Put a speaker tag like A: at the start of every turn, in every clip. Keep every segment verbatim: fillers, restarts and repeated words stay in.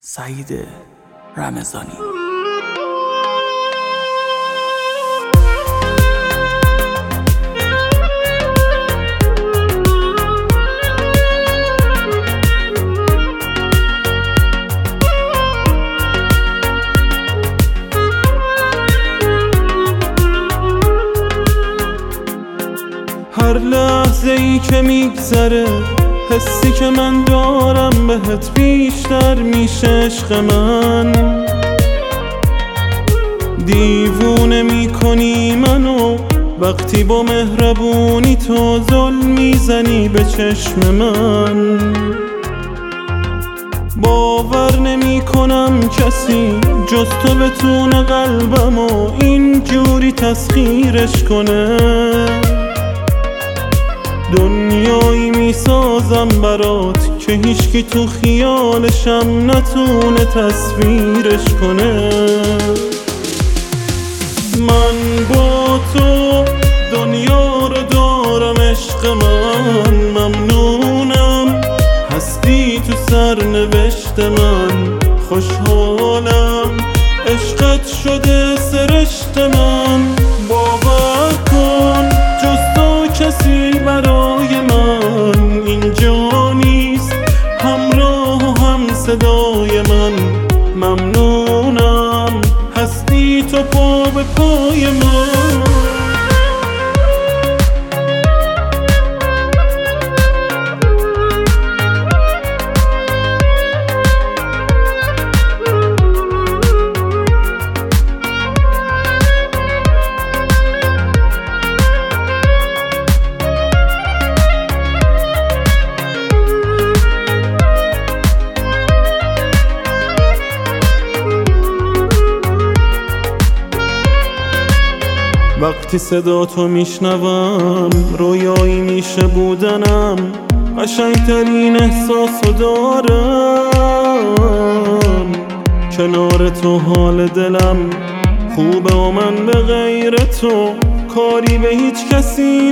A: سعید رمضانی.
B: هر لحظه ای که میگذره حسی که من دارم بهت بیشتر میشه عشق من. دیوونه میکنی منو وقتی با مهربونی تو ظلم میزنی به چشم من. باور نمی کنم کسی جز تو بتونه قلبمو اینجوری تسخیرش کنه. دنیایی میسازم برات که هیچکی تو خیالشم نتونه تصویرش کنه. من با تو دنیا رو دارم عشق من، ممنونم هستی تو سرنوشت من. خوشحالم عشقت شده سرشت من. باور کن جز تو کسی برای من اینجا نیست، همراه و هم صدای من. ممنونم هستی تو پا به پای من. وقتی صدا تو میشنوم رویایی میشه بودنم. قشنگترین احساسو دارم کنار تو. حال دلم خوبه و من به غیر تو کاری به هیچ کسی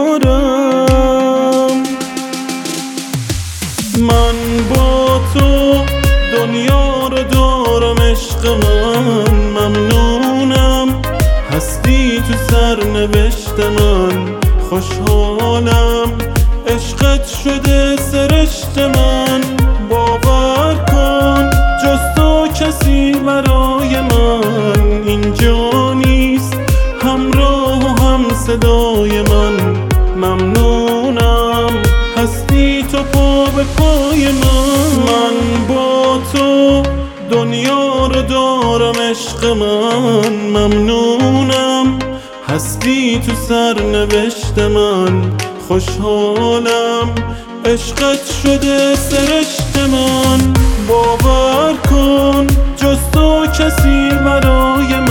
B: ندارم. من با تو دنیا رو دارم عشق من، ممنونم هستی تو سرنوشت من. خوشحالم عشقت شده سرشت من. باور کن جز تو کسی برای من اینجا نیست، همراه و هم صدای من. ممنونم هستی تو پا به پای من. من با تو دنیا رو دارم عشق من، ممنونم هستی تو سرنوشت من. خوشحالم عشقت شده سرشت من. باور کن جز تو کسی برای من